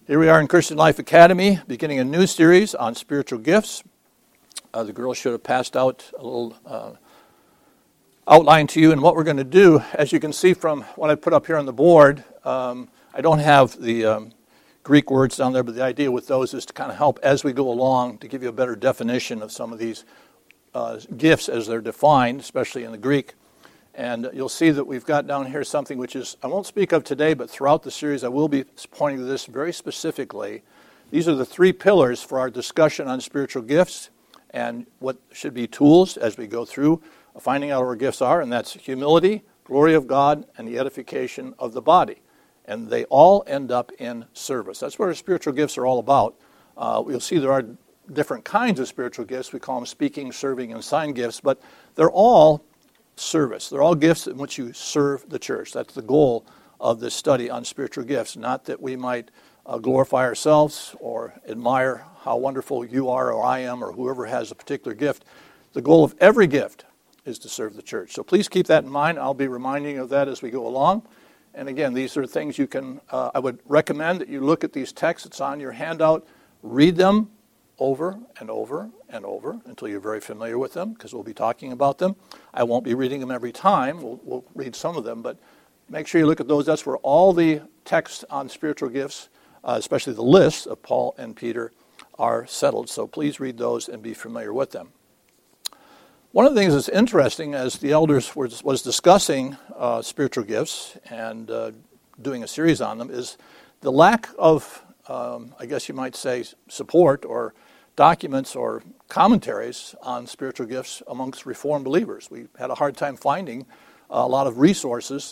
Here we are in Christian Life Academy, beginning a new series on spiritual gifts. The girls should have passed out a little outline to you, and what we're going to do, as you can see from what I put up here on the board, I don't have the Greek words down there, but the idea with those is to kind of help as we go along to give you a better definition of some of these gifts as they're defined, especially in the Greek. And you'll see that we've got down here something which is, I won't speak of today, but throughout the series I will be pointing to this very specifically. These are the three pillars for our discussion on spiritual gifts and what should be tools as we go through finding out what our gifts are, and that's humility, glory of God, and the edification of the body. And they all end up in service. That's what our spiritual gifts are all about. You'll see there are different kinds of spiritual gifts. We call them speaking, serving, and sign gifts, but they're all service. They're all gifts in which you serve the church. That's the goal of this study on spiritual gifts, not that we might glorify ourselves or admire how wonderful you are or I am or whoever has a particular gift. The goal of every gift is to serve the church. So please keep that in mind. I'll be reminding you of that as we go along. And again, these are things you can, I would recommend that you look at these texts. It's on your handout. Read them over and over and over until you're very familiar with them, because we'll be talking about them. I won't be reading them every time. We'll read some of them, but make sure you look at those. That's where all the texts on spiritual gifts, especially the lists of Paul and Peter, are settled. So please read those and be familiar with them. One of the things that's interesting as the elders was discussing spiritual gifts and doing a series on them is the lack of, I guess you might say, support or documents or commentaries on spiritual gifts amongst Reformed believers. We had a hard time finding a lot of resources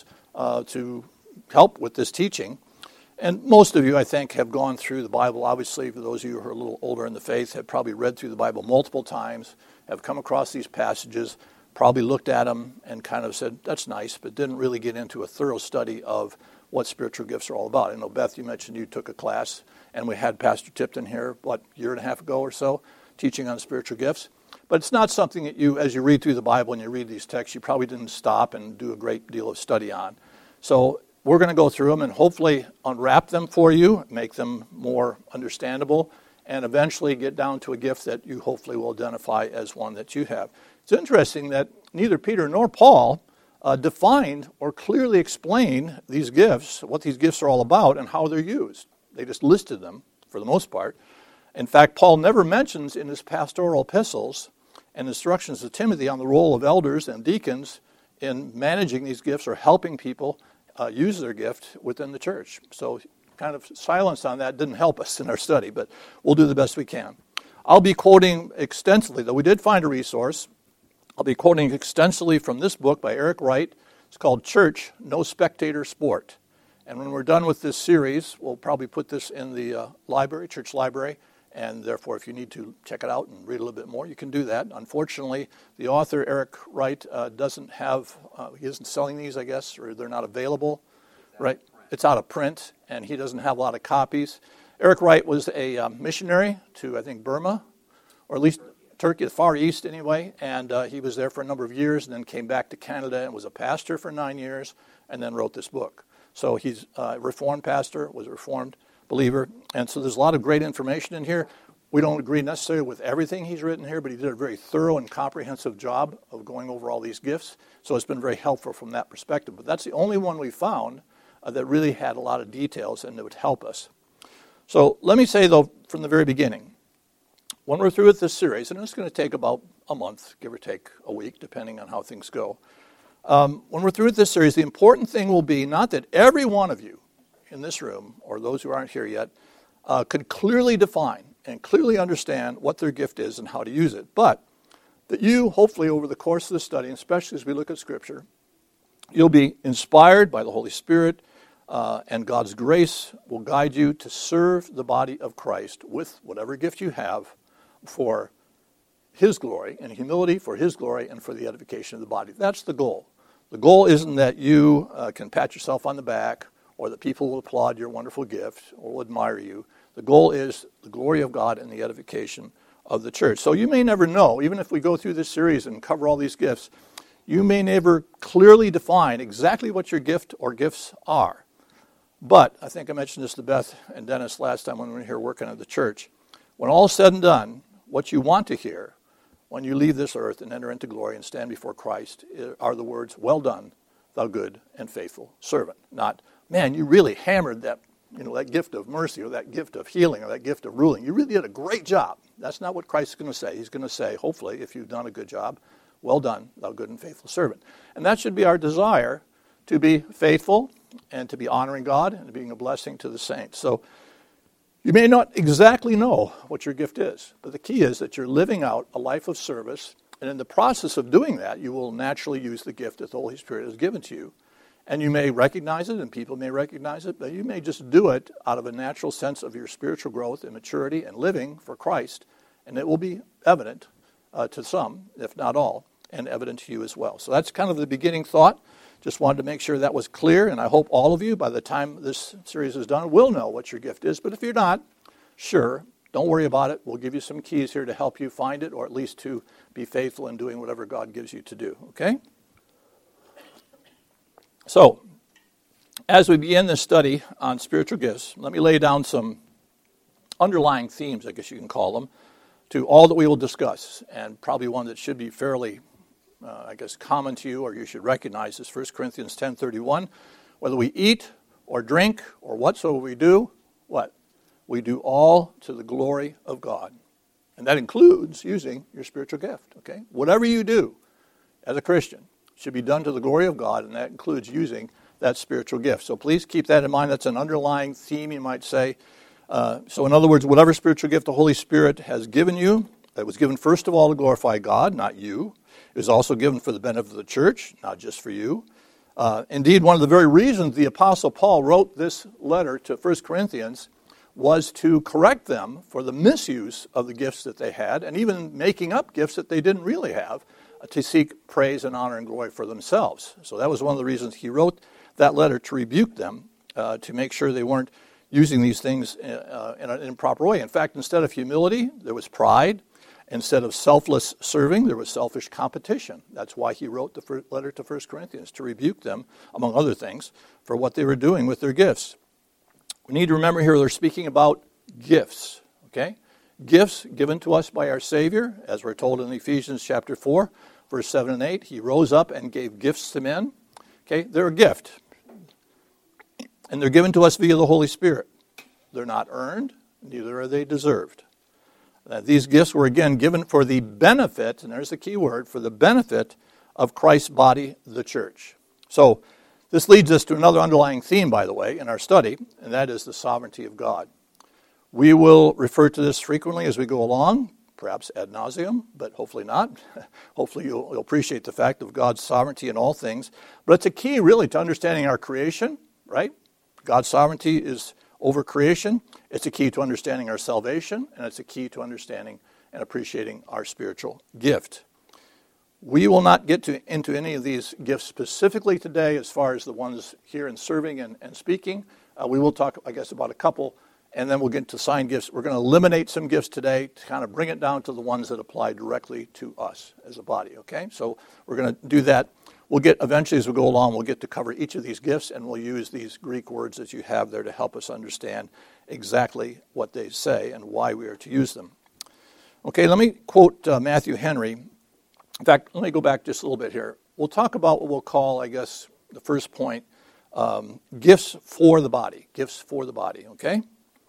to help with this teaching. And most of you, I think, have gone through the Bible. Obviously, for those of you who are a little older in the faith, have probably read through the Bible multiple times, have come across these passages, probably looked at them and kind of said, that's nice, but didn't really get into a thorough study of what spiritual gifts are all about. I know, Beth, you mentioned you took a class, and we had Pastor Tipton here, a year and a half ago or so, teaching on spiritual gifts. But it's not something that you, as you read through the Bible and you read these texts, you probably didn't stop and do a great deal of study on. So we're going to go through them and hopefully unwrap them for you, make them more understandable, and eventually get down to a gift that you hopefully will identify as one that you have. It's interesting that neither Peter nor Paul defined or clearly explained these gifts, what these gifts are all about, and how they're used. They just listed them for the most part. In fact, Paul never mentions in his pastoral epistles and instructions to Timothy on the role of elders and deacons in managing these gifts or helping people use their gift within the church. So kind of silence on that didn't help us in our study, but we'll do the best we can. I'll be quoting extensively, though we did find a resource. I'll be quoting extensively from this book by Eric Wright. It's called Church, No Spectator Sport. And when we're done with this series, we'll probably put this in the library, church library, and therefore if you need to check it out and read a little bit more, you can do that. Unfortunately, the author, Eric Wright, doesn't have, he isn't selling these, I guess, or they're not available. Right? It's out of print, and he doesn't have a lot of copies. Eric Wright was a missionary to, I think, Burma, or at least Turkey, the Far East anyway, and he was there for a number of years and then came back to Canada and was a pastor for 9 years and then wrote this book. So he's a Reformed pastor, was a Reformed believer, and so there's a lot of great information in here. We don't agree necessarily with everything he's written here, but he did a very thorough and comprehensive job of going over all these gifts, so it's been very helpful from that perspective. But that's the only one we found that really had a lot of details and that would help us. So let me say, though, from the very beginning, when we're through with this series, and it's going to take about a month, give or take a week, depending on how things go, when we're through with this series, the important thing will be not that every one of you in this room, or those who aren't here yet, could clearly define and clearly understand what their gift is and how to use it, but that you, hopefully over the course of the study, especially as we look at Scripture, you'll be inspired by the Holy Spirit, and God's grace will guide you to serve the body of Christ with whatever gift you have for His glory, and humility for His glory and for the edification of the body. That's the goal. The goal isn't that you can pat yourself on the back or that people will applaud your wonderful gift or will admire you. The goal is the glory of God and the edification of the church. So you may never know, even if we go through this series and cover all these gifts, you may never clearly define exactly what your gift or gifts are. But I think I mentioned this to Beth and Dennis last time when we were here working at the church. When all is said and done, what you want to hear when you leave this earth and enter into glory and stand before Christ are the words, "Well done, thou good and faithful servant." Not, "Man, you really hammered that, that gift of mercy or that gift of healing or that gift of ruling. You really did a great job." That's not what Christ is going to say. He's going to say, hopefully, if you've done a good job, "Well done, thou good and faithful servant." And that should be our desire, to be faithful and to be honoring God and being a blessing to the saints. So you may not exactly know what your gift is, but the key is that you're living out a life of service, and in the process of doing that, you will naturally use the gift that the Holy Spirit has given to you. And you may recognize it, and people may recognize it, but you may just do it out of a natural sense of your spiritual growth and maturity and living for Christ, and it will be evident to some, if not all, and evident to you as well. So that's kind of the beginning thought. Just wanted to make sure that was clear, and I hope all of you, by the time this series is done, will know what your gift is. But if you're not, sure, don't worry about it. We'll give you some keys here to help you find it, or at least to be faithful in doing whatever God gives you to do, okay? So, as we begin this study on spiritual gifts, let me lay down some underlying themes, I guess you can call them, to all that we will discuss, and probably one that should be fairly common to you, or you should recognize, is 1 Corinthians 10:31. Whether we eat or drink or whatsoever we do, what? We do all to the glory of God. And that includes using your spiritual gift, okay? Whatever you do as a Christian should be done to the glory of God, and that includes using that spiritual gift. So please keep that in mind. That's an underlying theme, you might say. So in other words, whatever spiritual gift the Holy Spirit has given you, it was given first of all to glorify God, not you. It was also given for the benefit of the church, not just for you. Indeed, one of the very reasons the Apostle Paul wrote this letter to 1 Corinthians was to correct them for the misuse of the gifts that they had, and even making up gifts that they didn't really have, to seek praise and honor and glory for themselves. So that was one of the reasons he wrote that letter, to rebuke them, to make sure they weren't using these things in an improper way. In fact, instead of humility, there was pride. Instead of selfless serving, there was selfish competition. That's why he wrote the letter to 1 Corinthians, to rebuke them, among other things, for what they were doing with their gifts. We need to remember here they're speaking about gifts, okay? Gifts given to us by our Savior, as we're told in Ephesians chapter 4, verse 7 and 8. He rose up and gave gifts to men. Okay, they're a gift. And they're given to us via the Holy Spirit. They're not earned, neither are they deserved. These gifts were again given for the benefit, and there's the key word, for the benefit of Christ's body, the church. So this leads us to another underlying theme, by the way, in our study, and that is the sovereignty of God. We will refer to this frequently as we go along, perhaps ad nauseum, but hopefully not. Hopefully you'll appreciate the fact of God's sovereignty in all things. But it's a key, really, to understanding our creation, right? God's sovereignty is over creation. It's a key to understanding our salvation, and it's a key to understanding and appreciating our spiritual gift. We will not get into any of these gifts specifically today as far as the ones here in serving and speaking. We will talk, I guess, about a couple, and then we'll get to sign gifts. We're going to eliminate some gifts today to kind of bring it down to the ones that apply directly to us as a body, okay? So we're going to do that. We'll get, eventually as we go along, we'll get to cover each of these gifts, and we'll use these Greek words that you have there to help us understand exactly what they say and why we are to use them. Okay, let me quote Matthew Henry. In fact, let me go back just a little bit here. We'll talk about what we'll call, I guess, the first point, gifts for the body. Gifts for the body, okay?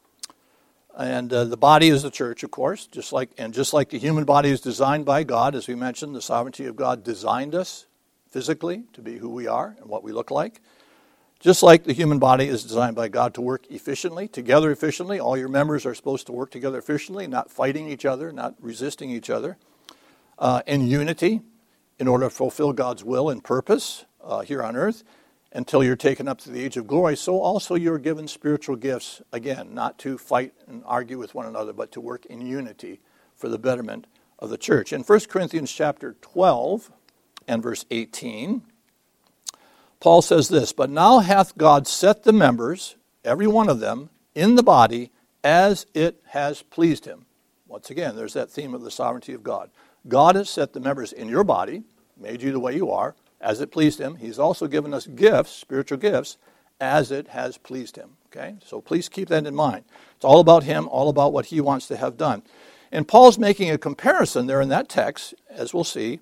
And the body is the church, of course, just like the human body is designed by God, as we mentioned, the sovereignty of God designed us physically to be who we are and what we look like. Just like the human body is designed by God to work efficiently, together efficiently. All your members are supposed to work together efficiently, not fighting each other, not resisting each other, in unity in order to fulfill God's will and purpose here on earth until you're taken up to the age of glory. So also you're given spiritual gifts, again, not to fight and argue with one another, but to work in unity for the betterment of the church. In 1 Corinthians chapter 12 and verse 18, Paul says this, "But now hath God set the members, every one of them, in the body as it has pleased him." Once again, there's that theme of the sovereignty of God. God has set the members in your body, made you the way you are, as it pleased him. He's also given us gifts, spiritual gifts, as it has pleased him. Okay? So please keep that in mind. It's all about him, all about what he wants to have done. And Paul's making a comparison there in that text, as we'll see,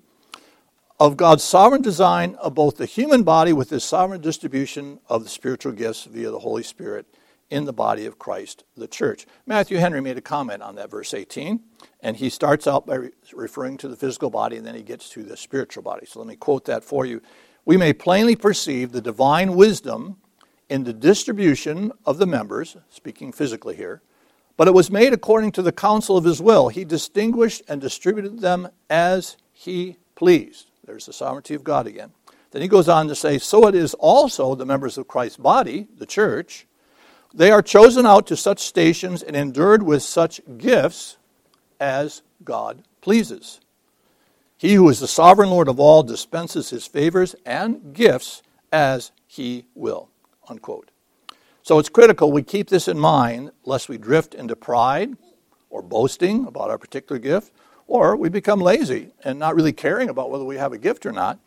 of God's sovereign design of both the human body with his sovereign distribution of the spiritual gifts via the Holy Spirit in the body of Christ, the church. Matthew Henry made a comment on that, verse 18, and he starts out by referring to the physical body, and then he gets to the spiritual body. So let me quote that for you. We may plainly perceive the divine wisdom in the distribution of the members, speaking physically here, but it was made according to the counsel of his will. He distinguished and distributed them as he pleased. There's the sovereignty of God again. Then he goes on to say, so it is also the members of Christ's body, the church. They are chosen out to such stations and endured with such gifts as God pleases. He who is the sovereign Lord of all dispenses his favors and gifts as he will. Unquote. So it's critical we keep this in mind lest we drift into pride or boasting about our particular gift, or we become lazy and not really caring about whether we have a gift or not,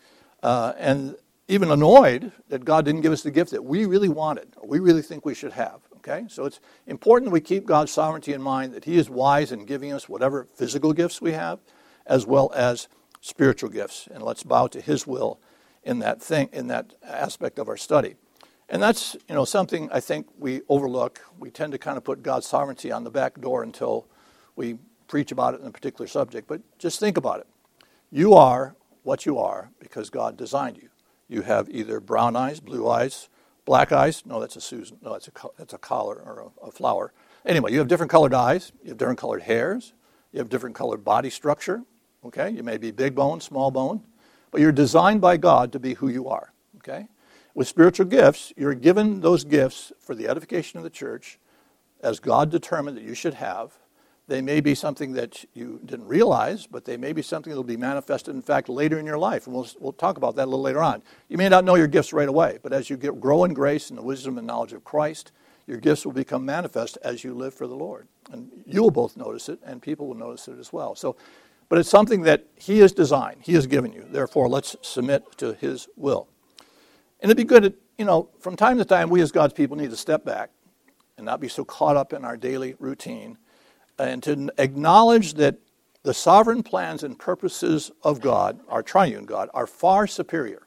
and even annoyed that God didn't give us the gift that we really wanted or we really think we should have. Okay? So it's important we keep God's sovereignty in mind, that he is wise in giving us whatever physical gifts we have as well as spiritual gifts. And let's bow to his will in that aspect of our study. And that's, something I think we overlook. We tend to kind of put God's sovereignty on the back door until we preach about it in a particular subject. But just think about it. You are what you are because God designed you. You have either brown eyes, blue eyes, black eyes. No, that's a Susan. No, that's a collar or a flower. Anyway, you have different colored eyes. You have different colored hairs. You have different colored body structure. Okay? You may be big bone, small bone. But you're designed by God to be who you are. Okay? With spiritual gifts, you're given those gifts for the edification of the church as God determined that you should have. They may be something that you didn't realize, but they may be something that will be manifested, in fact, later in your life. And we'll talk about that a little later on. You may not know your gifts right away, but as you grow in grace and the wisdom and knowledge of Christ, your gifts will become manifest as you live for the Lord. And you will both notice it, and people will notice it as well. But it's something that he has designed. He has given you. Therefore, let's submit to his will. And it'd be good, from time to time, we as God's people need to step back and not be so caught up in our daily routine and to acknowledge that the sovereign plans and purposes of God, our triune God, are far superior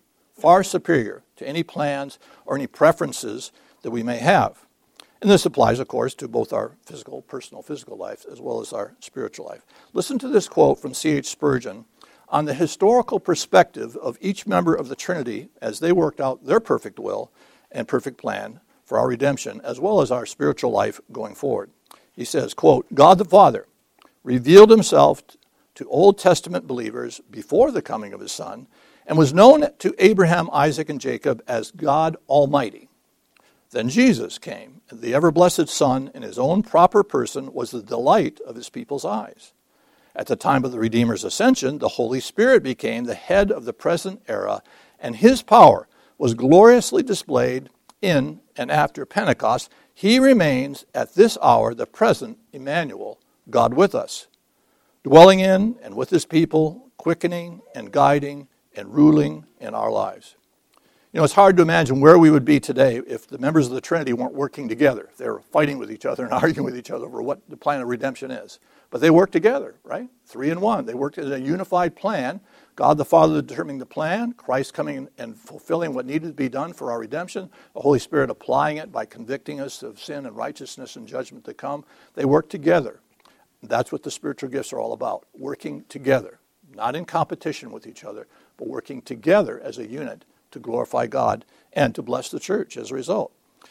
to any plans or any preferences that we may have. And this applies, of course, to both our personal physical life, as well as our spiritual life. Listen to this quote from C.H. Spurgeon on the historical perspective of each member of the Trinity as they worked out their perfect will and perfect plan for our redemption, as well as our spiritual life going forward. He says, quote, God the Father revealed himself to Old Testament believers before the coming of his Son and was known to Abraham, Isaac, and Jacob as God Almighty. Then Jesus came, and the ever-blessed Son in his own proper person was the delight of his people's eyes. At the time of the Redeemer's ascension, the Holy Spirit became the head of the present era, and his power was gloriously displayed in and after Pentecost. He remains at this hour the present Emmanuel, God with us, dwelling in and with his people, quickening and guiding and ruling in our lives. It's hard to imagine where we would be today if the members of the Trinity weren't working together. They were fighting with each other and arguing with each other over what the plan of redemption is. But they worked together, right? 3 in 1. They worked as a unified plan. God the Father determining the plan, Christ coming and fulfilling what needed to be done for our redemption, the Holy Spirit applying it by convicting us of sin and righteousness and judgment to come. They worked together. That's what the spiritual gifts are all about, working together, not in competition with each other, but working together as a unit to glorify God and to bless the church as a result.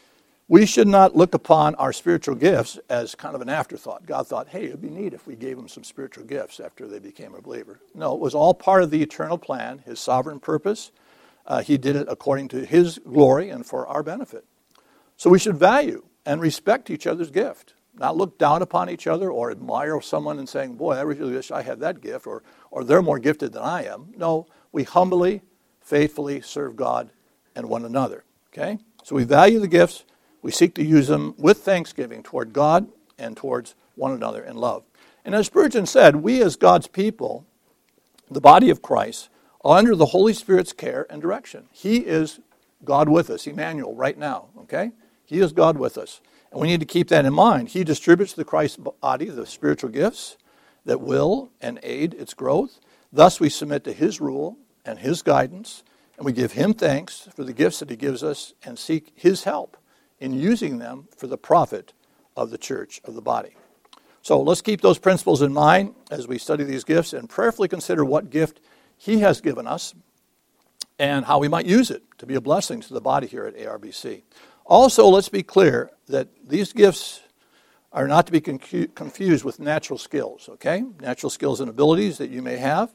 We should not look upon our spiritual gifts as kind of an afterthought. God thought, hey, it would be neat if we gave them some spiritual gifts after they became a believer. No, it was all part of the eternal plan, his sovereign purpose. He did it according to his glory and for our benefit. So we should value and respect each other's gift, not look down upon each other or admire someone and saying, boy, I really wish I had that gift, or they're more gifted than I am. No, we humbly, faithfully serve God and one another. Okay? So we value the gifts. We seek to use them with thanksgiving toward God and towards one another in love. And as Spurgeon said, we as God's people, the body of Christ, are under the Holy Spirit's care and direction. He is God with us, Emmanuel, right now, okay? He is God with us. And we need to keep that in mind. He distributes to Christ's body the spiritual gifts that will and aid its growth. Thus we submit to his rule and his guidance, and we give him thanks for the gifts that he gives us and seek his help in using them for the profit of the church, of the body. So let's keep those principles in mind as we study these gifts and prayerfully consider what gift he has given us and how we might use it to be a blessing to the body here at ARBC. Also, let's be clear that these gifts are not to be confused with natural skills, okay? Natural skills and abilities that you may have.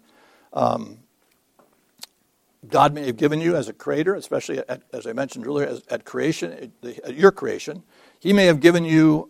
God may have given you as a creator, especially as I mentioned earlier, at creation, at your creation. He may have given you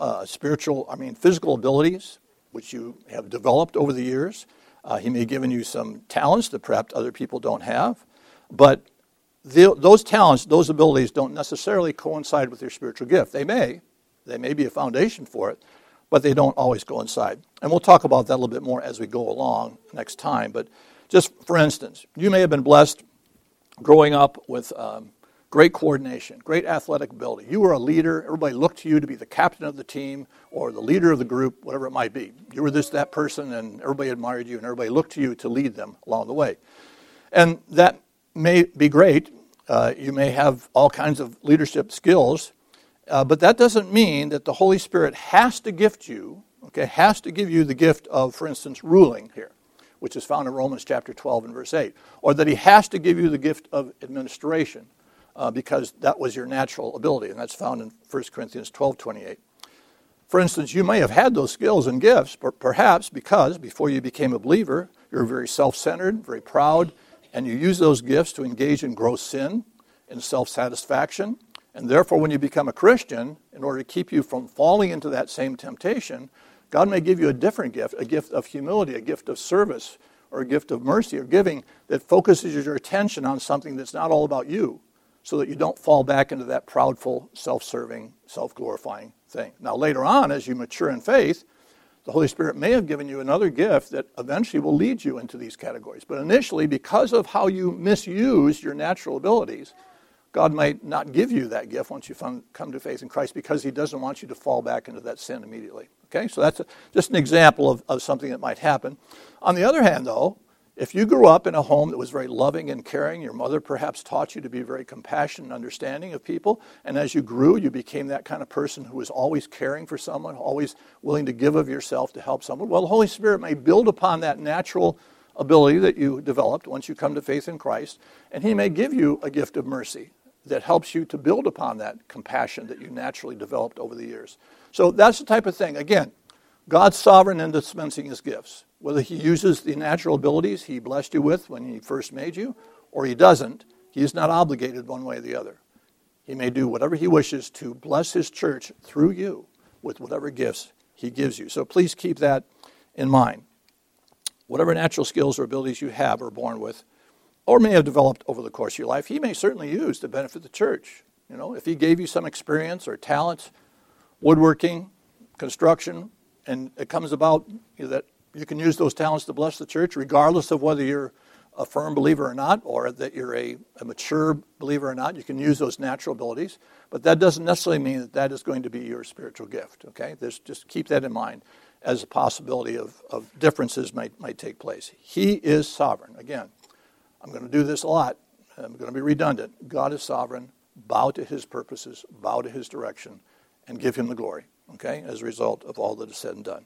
physical abilities, which you have developed over the years. He may have given you some talents that perhaps other people don't have. But those talents, those abilities don't necessarily coincide with your spiritual gift. They may be a foundation for it, but they don't always coincide. And we'll talk about that a little bit more as we go along next time. But just for instance, you may have been blessed growing up with great coordination, great athletic ability. You were a leader. Everybody looked to you to be the captain of the team or the leader of the group, whatever it might be. You were that person, and everybody admired you, and everybody looked to you to lead them along the way. And that may be great. You may have all kinds of leadership skills, but that doesn't mean that the Holy Spirit has to gift you, has to give you the gift of, for instance, ruling here, which is found in Romans chapter 12 and verse 8, or that he has to give you the gift of administration because that was your natural ability, and that's found in 1 Corinthians 12:28. For instance, you may have had those skills and gifts, but perhaps because before you became a believer, you were very self-centered, very proud, and you use those gifts to engage in gross sin, in self-satisfaction, and therefore when you become a Christian, in order to keep you from falling into that same temptation, God may give you a different gift, a gift of humility, a gift of service, or a gift of mercy or giving that focuses your attention on something that's not all about you, so that you don't fall back into that proudful, self-serving, self-glorifying thing. Now later on, as you mature in faith, the Holy Spirit may have given you another gift that eventually will lead you into these categories. But initially, because of how you misuse your natural abilities, God might not give you that gift once you come to faith in Christ because he doesn't want you to fall back into that sin immediately. Okay, so that's just an example of something that might happen. On the other hand, though, if you grew up in a home that was very loving and caring, your mother perhaps taught you to be very compassionate and understanding of people, and as you grew, you became that kind of person who was always caring for someone, always willing to give of yourself to help someone. Well, the Holy Spirit may build upon that natural ability that you developed once you come to faith in Christ, and he may give you a gift of mercy that helps you to build upon that compassion that you naturally developed over the years. So that's the type of thing. Again, God's sovereign in dispensing his gifts. Whether he uses the natural abilities he blessed you with when he first made you, or he doesn't, he is not obligated one way or the other. He may do whatever he wishes to bless his church through you with whatever gifts he gives you. So please keep that in mind. Whatever natural skills or abilities you have or are born with, or may have developed over the course of your life, he may certainly use to benefit the church. You know, if he gave you some experience or talent, woodworking, construction, and it comes about that you can use those talents to bless the church regardless of whether you're a firm believer or not, or that you're a mature believer or not. You can use those natural abilities, but that doesn't necessarily mean that that is going to be your spiritual gift, okay? Just keep that in mind as a possibility of differences might take place. He is sovereign. Again, I'm going to do this a lot. I'm going to be redundant. God is sovereign. Bow to his purposes, bow to his direction, and give him the glory, okay, as a result of all that is said and done.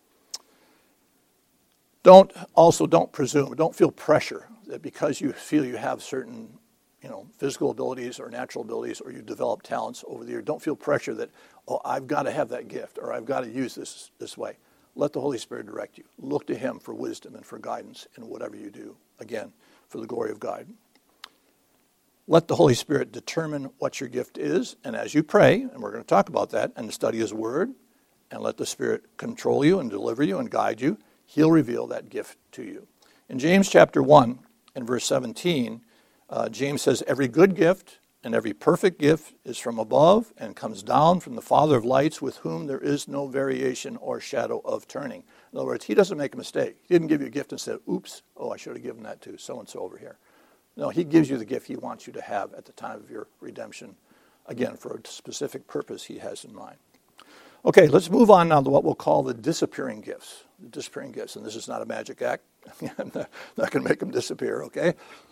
Don't presume, don't feel pressure that because you feel you have certain, physical abilities or natural abilities, or you develop talents over the years, don't feel pressure that, I've got to have that gift, or I've got to use this way. Let the Holy Spirit direct you. Look to him for wisdom and for guidance in whatever you do, again, for the glory of God. Let the Holy Spirit determine what your gift is, and as you pray, and we're going to talk about that, and study his word, and let the Spirit control you and deliver you and guide you, he'll reveal that gift to you. In James chapter 1 and verse 17, James says, every good gift and every perfect gift is from above and comes down from the Father of lights, with whom there is no variation or shadow of turning. In other words, he doesn't make a mistake. He didn't give you a gift and said, oops, I should have given that to so-and-so over here. No, he gives you the gift he wants you to have at the time of your redemption, again, for a specific purpose he has in mind. Okay, let's move on now to what we'll call the disappearing gifts. The disappearing gifts, and this is not a magic act. I'm not going to make them disappear, okay?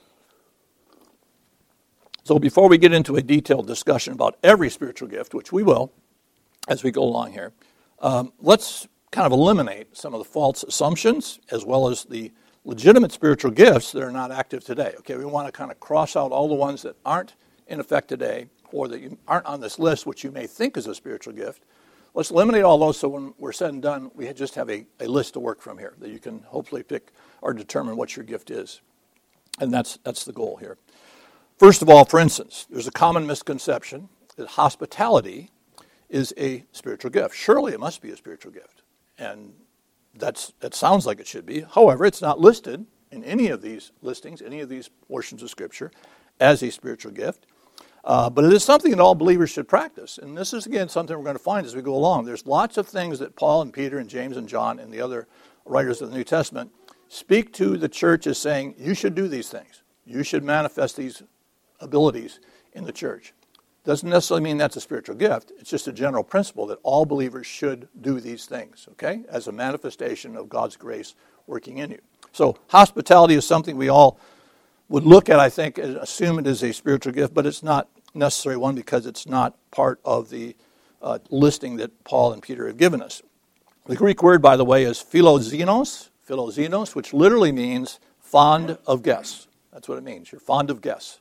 So before we get into a detailed discussion about every spiritual gift, which we will as we go along here, let's kind of eliminate some of the false assumptions as well as the legitimate spiritual gifts that are not active today. Okay, we want to kind of cross out all the ones that aren't in effect today or that aren't on this list, which you may think is a spiritual gift. Let's eliminate all those so when we're said and done, we just have a list to work from here that you can hopefully pick or determine what your gift is. And that's the goal here. First of all, for instance, there's a common misconception that hospitality is a spiritual gift. Surely it must be a spiritual gift. And that sounds like it should be. However, it's not listed in any of these listings, any of these portions of Scripture, as a spiritual gift. But it is something that all believers should practice. And this is, again, something we're going to find as we go along. There's lots of things that Paul and Peter and James and John and the other writers of the New Testament speak to the church as saying, you should do these things. You should manifest these abilities in the church. Doesn't necessarily mean that's a spiritual gift. It's just a general principle that all believers should do these things, okay, as a manifestation of God's grace working in you. So hospitality is something we all would look at, I think, and assume it is a spiritual gift, but it's not necessarily one because it's not part of the listing that Paul and Peter have given us. The Greek word, by the way, is philoxenos, which literally means fond of guests. That's what it means. You're fond of guests.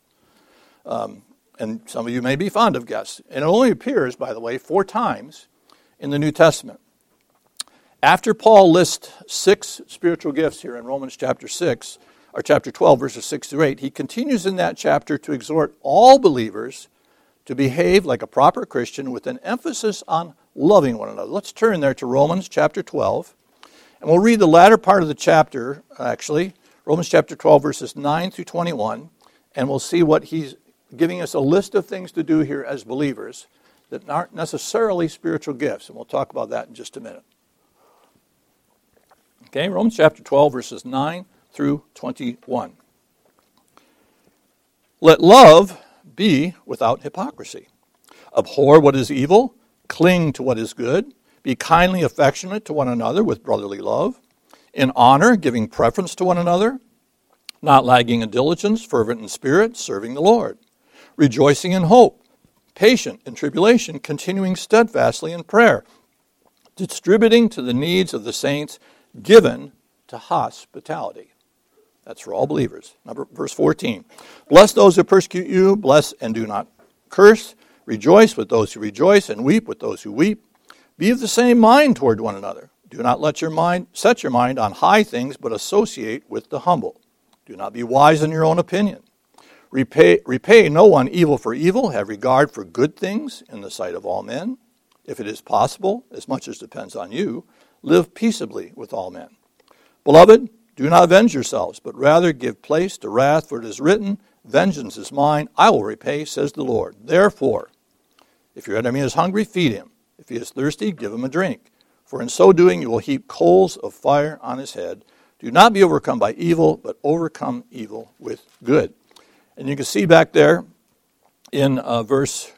And some of you may be fond of guests. And it only appears, by the way, 4 times in the New Testament. After Paul lists 6 spiritual gifts here in Romans chapter 6, or chapter 12, verses 6 through 8, he continues in that chapter to exhort all believers to behave like a proper Christian with an emphasis on loving one another. Let's turn there to Romans chapter 12, and we'll read the latter part of the chapter, actually, Romans chapter 12, verses 9 through 21, and we'll see what he's giving us a list of things to do here as believers that aren't necessarily spiritual gifts, and we'll talk about that in just a minute. Okay, Romans chapter 12, verses 9 through 21. Let love be without hypocrisy. Abhor what is evil, cling to what is good, be kindly affectionate to one another with brotherly love, in honor giving preference to one another, not lagging in diligence, fervent in spirit, serving the Lord, rejoicing in hope, patient in tribulation, continuing steadfastly in prayer, distributing to the needs of the saints, given to hospitality. That's for all believers. Verse 14. Bless those who persecute you, bless and do not curse. Rejoice with those who rejoice, and weep with those who weep. Be of the same mind toward one another. Do not set your mind on high things, but associate with the humble. Do not be wise in your own opinion. Repay no one evil for evil. Have regard for good things in the sight of all men. If it is possible, as much as depends on you, live peaceably with all men. Beloved, do not avenge yourselves, but rather give place to wrath, for it is written, vengeance is mine, I will repay, says the Lord. Therefore, if your enemy is hungry, feed him. If he is thirsty, give him a drink. For in so doing you will heap coals of fire on his head. Do not be overcome by evil, but overcome evil with good. And you can see back there in verse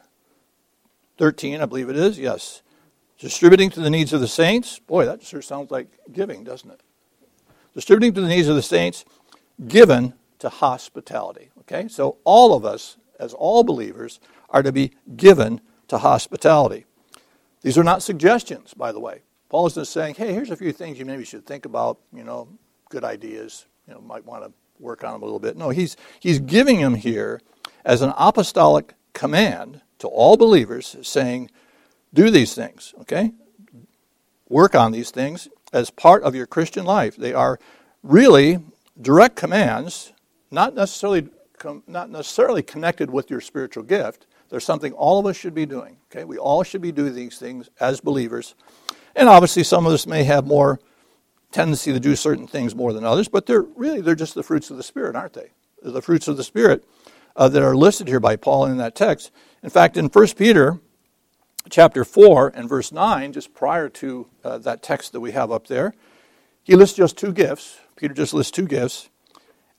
13, I believe it is, yes. Distributing to the needs of the saints. Boy, that sure sounds like giving, doesn't it? Distributing to the needs of the saints, given to hospitality. Okay, so all of us, as all believers, are to be given to hospitality. These are not suggestions, by the way. Paul is just saying, hey, here's a few things you maybe should think about, good ideas, might want to work on them a little bit. No, he's giving them here as an apostolic command to all believers, saying, do these things, okay? Work on these things as part of your Christian life. They are really direct commands, not necessarily connected with your spiritual gift. They're something all of us should be doing, okay? We all should be doing these things as believers. And obviously some of us may have more tendency to do certain things more than others, but they're just the fruits of the Spirit, aren't they? They're the fruits of the Spirit that are listed here by Paul in that text. In fact, in 1 Peter chapter 4 and verse 9, just prior to that text that we have up there, he lists just 2 gifts. Peter just lists 2 gifts.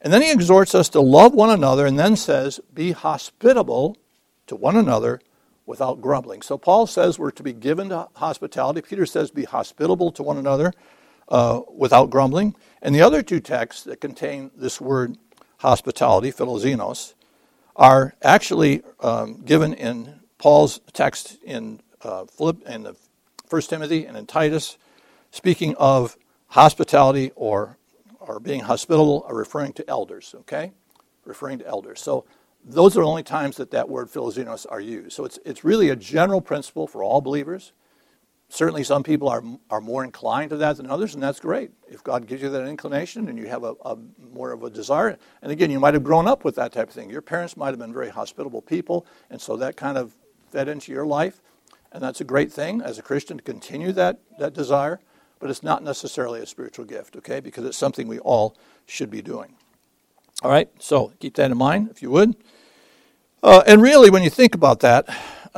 And then he exhorts us to love one another and then says, be hospitable to one another without grumbling. So Paul says we're to be given to hospitality. Peter says be hospitable to one another without grumbling. And the other two texts that contain this word hospitality, philoxenos, are actually given in Paul's text in the 1 Timothy and in Titus, speaking of hospitality or being hospitable, are referring to elders, okay? Referring to elders. So those are the only times that word philoxenos are used. So it's really a general principle for all believers. Certainly some people are more inclined to that than others, and that's great. If God gives you that inclination and you have a more of a desire, and again, you might have grown up with that type of thing. Your parents might have been very hospitable people, and so that kind of fed into your life, and that's a great thing as a Christian to continue that desire, but it's not necessarily a spiritual gift, okay, because it's something we all should be doing. All right, so keep that in mind, if you would. And really, when you think about that,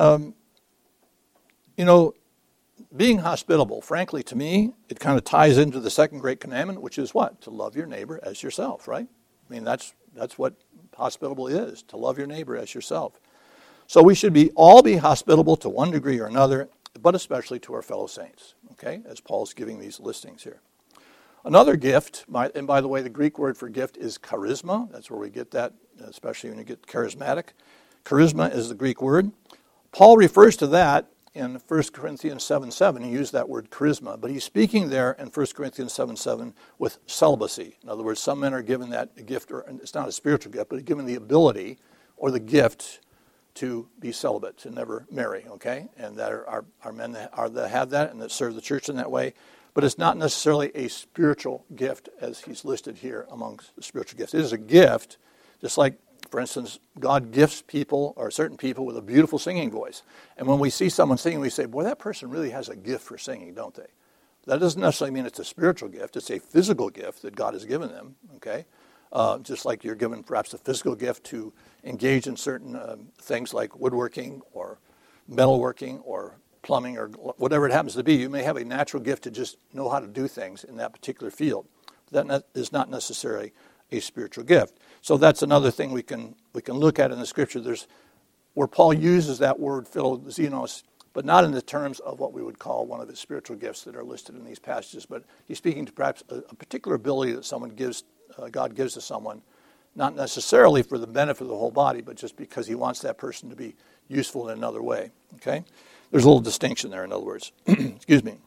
being hospitable, frankly, to me, it kind of ties into the second great commandment, which is what? To love your neighbor as yourself, right? I mean, that's what hospitable is, to love your neighbor as yourself. So we should all be hospitable to one degree or another, but especially to our fellow saints, okay, as Paul's giving these listings here. Another gift, and by the way, the Greek word for gift is charisma. That's where we get that, especially when you get charismatic. Charisma is the Greek word. Paul refers to that in 1 Corinthians 7:7. He used that word charisma, but he's speaking there in 1 Corinthians 7:7 with celibacy. In other words, some men are given that gift, or it's not a spiritual gift, but given the ability or the gift to be celibate, to never marry, okay? And that are men that have that and that serve the church in that way. But it's not necessarily a spiritual gift as he's listed here amongst the spiritual gifts. It is a gift, just like, for instance, God gifts people or certain people with a beautiful singing voice. And when we see someone singing, we say, boy, that person really has a gift for singing, don't they? That doesn't necessarily mean it's a spiritual gift. It's a physical gift that God has given them, okay? Just like you're given perhaps a physical gift to engage in certain things like woodworking or metalworking or plumbing or whatever it happens to be. You may have a natural gift to just know how to do things in that particular field. That is not necessarily a spiritual gift. So that's another thing we can look at in the Scripture. There's where Paul uses that word philoxenos, but not in the terms of what we would call one of his spiritual gifts that are listed in these passages. But he's speaking to perhaps a particular ability that God gives to someone, not necessarily for the benefit of the whole body, but just because he wants that person to be useful in another way. Okay, there's a little distinction there. In other words, excuse me.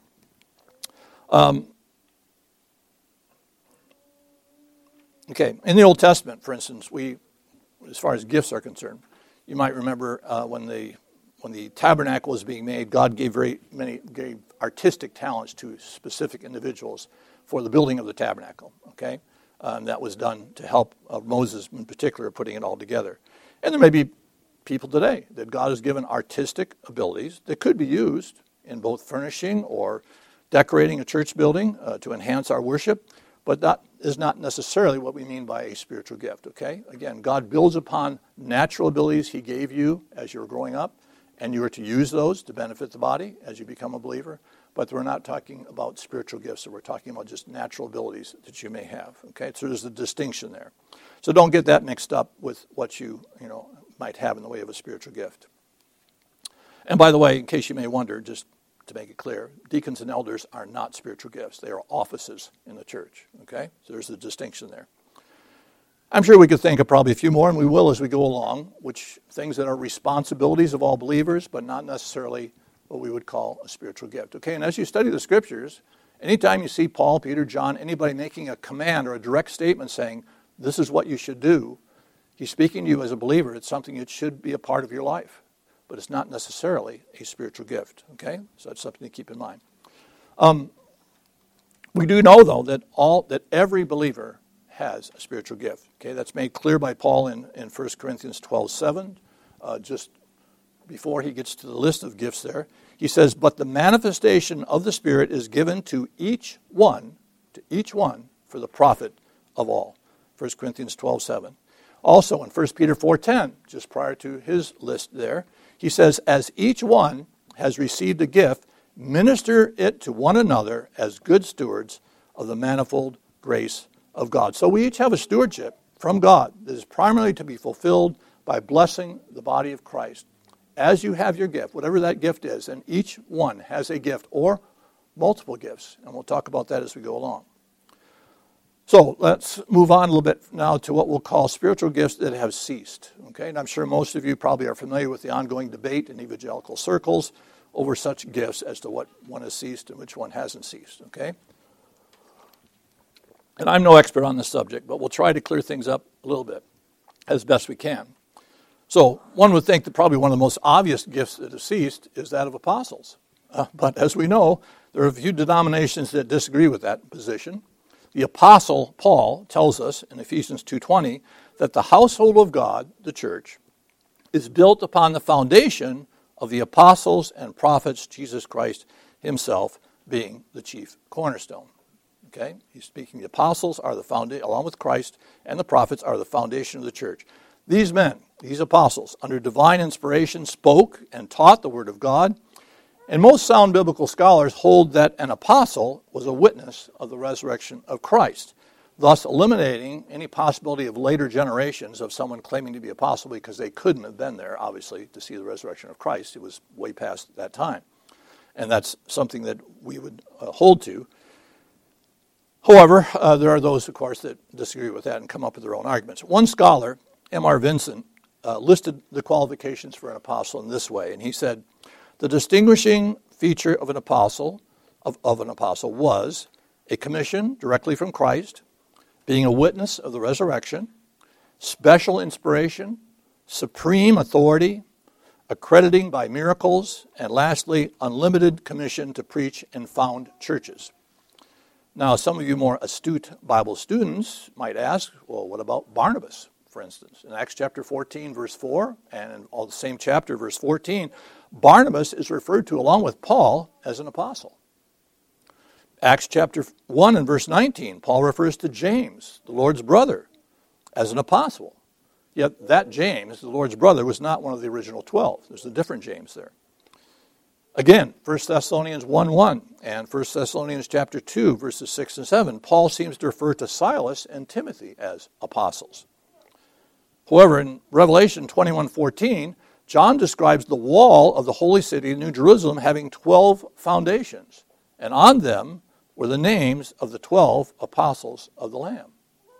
Okay, in the Old Testament, for instance, as far as gifts are concerned, you might remember when the tabernacle was being made, God gave gave artistic talents to specific individuals for the building of the tabernacle. Okay, and that was done to help Moses in particular putting it all together. And there may be people today that God has given artistic abilities that could be used in both furnishing or decorating a church building to enhance our worship. But that is not necessarily what we mean by a spiritual gift, okay? Again, God builds upon natural abilities he gave you as you were growing up, and you are to use those to benefit the body as you become a believer. But we're not talking about spiritual gifts, so we're talking about just natural abilities that you may have, okay? So there's a distinction there. So don't get that mixed up with what you might have in the way of a spiritual gift. And by the way, in case you may wonder, just to make it clear, deacons and elders are not spiritual gifts. They are offices in the church, okay? So there's a distinction there. I'm sure we could think of probably a few more, and we will as we go along, which things that are responsibilities of all believers, but not necessarily what we would call a spiritual gift, okay? And as you study the Scriptures, anytime you see Paul, Peter, John, anybody making a command or a direct statement saying, this is what you should do, he's speaking to you as a believer. It's something that should be a part of your life. But it's not necessarily a spiritual gift, okay? So that's something to keep in mind. We do know, though, that every believer has a spiritual gift, okay? That's made clear by Paul in 1 Corinthians 12:7, just before he gets to the list of gifts there. He says, but the manifestation of the Spirit is given to each one for the profit of all. 1 Corinthians 12:7. Also in 1 Peter 4:10, just prior to his list there, he says, as each one has received a gift, minister it to one another as good stewards of the manifold grace of God. So we each have a stewardship from God that is primarily to be fulfilled by blessing the body of Christ. As you have your gift, whatever that gift is, and each one has a gift or multiple gifts, and we'll talk about that as we go along. So let's move on a little bit now to what we'll call spiritual gifts that have ceased. Okay, and I'm sure most of you probably are familiar with the ongoing debate in evangelical circles over such gifts as to what one has ceased and which one hasn't ceased. Okay, and I'm no expert on this subject, but we'll try to clear things up a little bit as best we can. So one would think that probably one of the most obvious gifts that have ceased is that of apostles. But as we know, there are a few denominations that disagree with that position. The apostle Paul tells us in Ephesians 2:20 that the household of God, the church, is built upon the foundation of the apostles and prophets, Jesus Christ himself being the chief cornerstone. Okay? He's speaking the apostles are the foundation, along with Christ, and the prophets are the foundation of the church. These men, these apostles, under divine inspiration, spoke and taught the word of God. And most sound biblical scholars hold that an apostle was a witness of the resurrection of Christ, thus eliminating any possibility of later generations of someone claiming to be apostle because they couldn't have been there, obviously, to see the resurrection of Christ. It was way past that time. And that's something that we would hold to. However, there are those, of course, that disagree with that and come up with their own arguments. One scholar, M.R. Vincent, listed the qualifications for an apostle in this way, and he said, the distinguishing feature of an apostle was a commission directly from Christ, being a witness of the resurrection, special inspiration, supreme authority, accrediting by miracles, and lastly, unlimited commission to preach and found churches. Now, some of you more astute Bible students might ask, well, what about Barnabas, for instance? In Acts chapter 14, verse 4, and in all the same chapter, verse 14, Barnabas is referred to along with Paul as an apostle. Acts chapter 1 and verse 19, Paul refers to James, the Lord's brother, as an apostle. Yet that James, the Lord's brother, was not one of the original 12. There's a different James there. Again, 1 Thessalonians 1:1 and 1 Thessalonians chapter 2, verses 6 and 7, Paul seems to refer to Silas and Timothy as apostles. However, in Revelation 21:14, John describes the wall of the holy city, New Jerusalem, having 12 foundations, and on them were the names of the 12 apostles of the Lamb.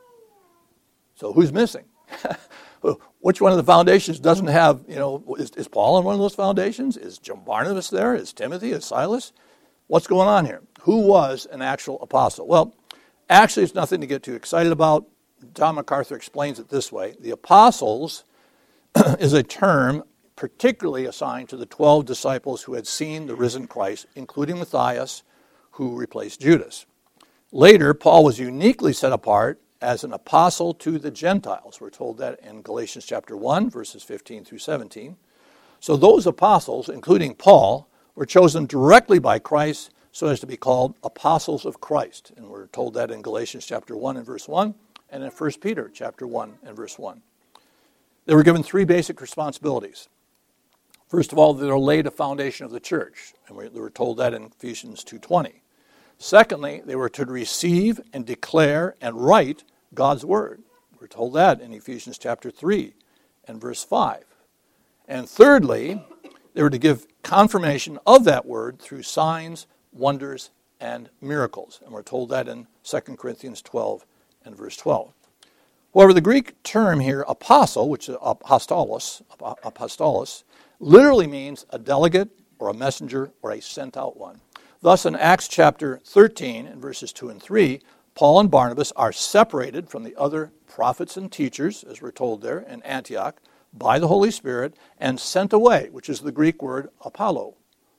So who's missing? Which one of the foundations doesn't have, is Paul on one of those foundations? Is Barnabas there? Is Timothy? Is Silas? What's going on here? Who was an actual apostle? Well, actually it's nothing to get too excited about. John MacArthur explains it this way. The apostles is a term particularly assigned to the 12 disciples who had seen the risen Christ, including Matthias, who replaced Judas. Later, Paul was uniquely set apart as an apostle to the Gentiles. We're told that in Galatians chapter 1, verses 15 through 17. So those apostles, including Paul, were chosen directly by Christ so as to be called apostles of Christ. And we're told that in Galatians chapter 1 and verse 1, and in 1 Peter chapter 1 and verse 1. They were given three basic responsibilities. First of all, they laid a foundation of the church, and we were told that in Ephesians 2:20. Secondly, they were to receive and declare and write God's word. We're told that in Ephesians chapter 3 and verse 5. And thirdly, they were to give confirmation of that word through signs, wonders, and miracles. And we're told that in 2 Corinthians 12 and verse 12. However, the Greek term here, apostle, which is apostolos, literally means a delegate or a messenger or a sent out one. Thus, in Acts chapter 13 and verses 2 and 3, Paul and Barnabas are separated from the other prophets and teachers, as we're told there in Antioch, by the Holy Spirit, and sent away, which is the Greek word apollo.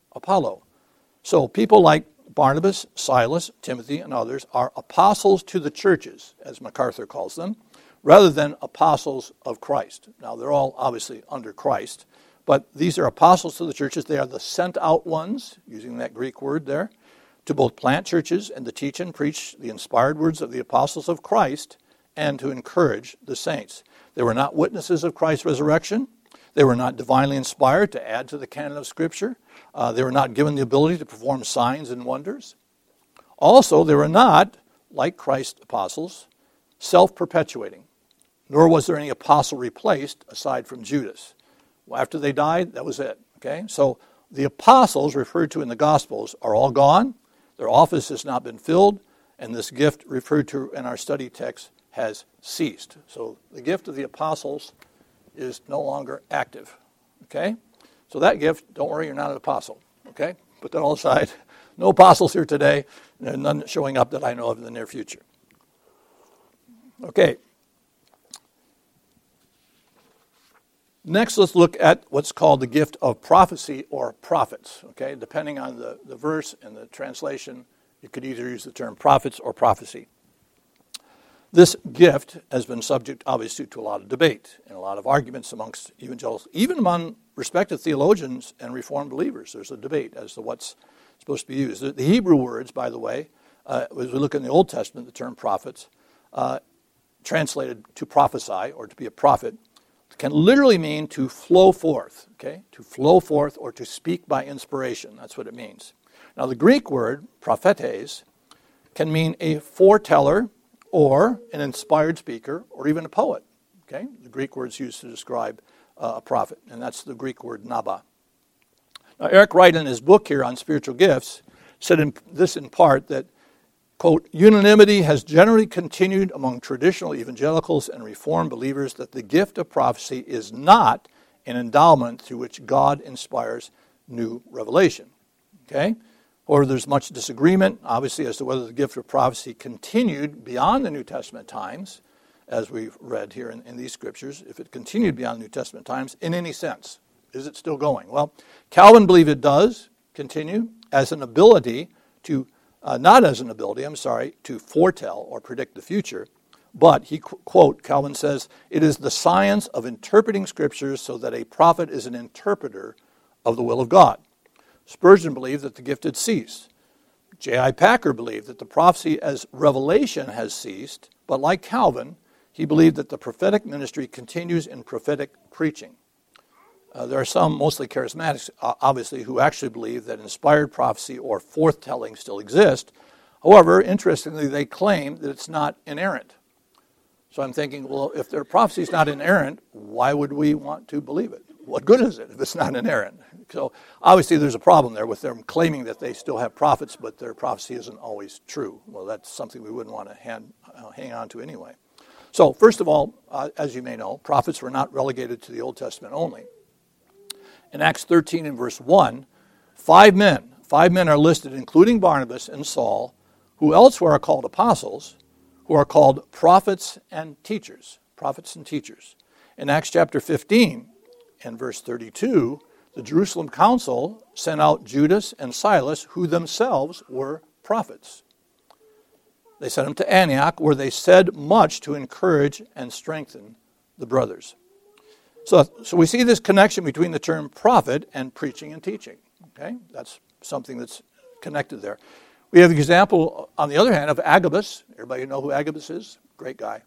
So people like Barnabas, Silas, Timothy, and others are apostles to the churches, as MacArthur calls them, rather than apostles of Christ. Now, they're all obviously under Christ, but these are apostles to the churches. They are the sent out ones, using that Greek word there, to both plant churches and to teach and preach the inspired words of the apostles of Christ and to encourage the saints. They were not witnesses of Christ's resurrection. They were not divinely inspired to add to the canon of Scripture. They were not given the ability to perform signs and wonders. Also, they were not, like Christ's apostles, self-perpetuating. nor was there any apostle replaced aside from Judas. Well, after they died, that was it. Okay, so the apostles referred to in the Gospels are all gone. Their office has not been filled, and this gift referred to in our study text has ceased. So the gift of the apostles is no longer active. Okay, so that gift, don't worry, you're not an apostle. Okay, put that all aside. No apostles here today, and none showing up that I know of in the near future. Okay. Next, let's look at what's called the gift of prophecy or prophets. Okay, depending on the verse and the translation, you could either use the term prophets or prophecy. This gift has been subject, obviously, to a lot of debate and a lot of arguments amongst evangelicals, even among respected theologians and Reformed believers. There's a debate as to what's supposed to be used. The Hebrew words, by the way, as we look in the Old Testament, the term prophets, translated to prophesy or to be a prophet, can literally mean to flow forth, okay? To flow forth or to speak by inspiration. That's what it means. Now, the Greek word, prophetes, can mean a foreteller or an inspired speaker or even a poet, okay? The Greek word's used to describe a prophet, and that's the Greek word naba. Now, Eric Wright, in his book here on spiritual gifts, said in part that, quote, unanimity has generally continued among traditional evangelicals and Reformed believers that the gift of prophecy is not an endowment through which God inspires new revelation. Okay? However, there's much disagreement, obviously, as to whether the gift of prophecy continued beyond the New Testament times, as we've read here in these scriptures, if it continued beyond the New Testament times in any sense. Is it still going? Well, Calvin believed it does continue as an ability to not as an ability, to foretell or predict the future, but he, quote, Calvin says, it is the science of interpreting scriptures so that a prophet is an interpreter of the will of God. Spurgeon believed that the gift had ceased. J.I. Packer believed that the prophecy as revelation has ceased, but like Calvin, he believed that the prophetic ministry continues in prophetic preaching. There are some, mostly charismatics, obviously, who actually believe that inspired prophecy or forthtelling still exist. However, interestingly, they claim that it's not inerrant. So I'm thinking, well, if their prophecy is not inerrant, why would we want to believe it? What good is it if it's not inerrant? So obviously there's a problem there with them claiming that they still have prophets, but their prophecy isn't always true. Well, that's something we wouldn't want to hang on to anyway. So first of all, as you may know, prophets were not relegated to the Old Testament only. In Acts 13 and verse 1, five men are listed, including Barnabas and Saul, who elsewhere are called apostles, who are called prophets and teachers. Prophets and teachers. In Acts chapter 15 and verse 32, the Jerusalem council sent out Judas and Silas, who themselves were prophets. They sent them to Antioch, where they said much to encourage and strengthen the brothers. So we see this connection between the term prophet and preaching and teaching. Okay, that's something that's connected there. We have the example, on the other hand, of Agabus. Everybody know who Agabus is? Great guy.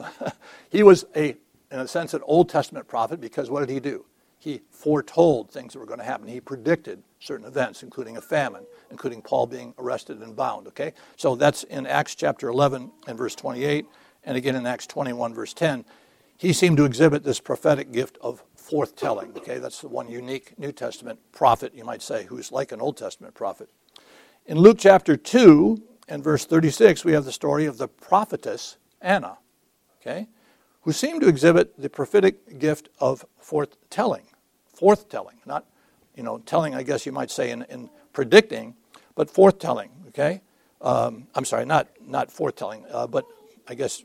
He was, in a sense, an Old Testament prophet because what did he do? He foretold things that were going to happen. He predicted certain events, including a famine, including Paul being arrested and bound. Okay, so that's in Acts chapter 11 and verse 28, and again in Acts 21 verse 10. He seemed to exhibit this prophetic gift of forthtelling. Okay, that's the one unique New Testament prophet, you might say, who's like an Old Testament prophet. In Luke chapter 2 and verse 36, we have the story of the prophetess Anna, okay, who seemed to exhibit the prophetic gift of forthtelling. Forthtelling, not, telling, I guess you might say, in predicting, but forthtelling, okay? I'm sorry, not forthtelling, but I guess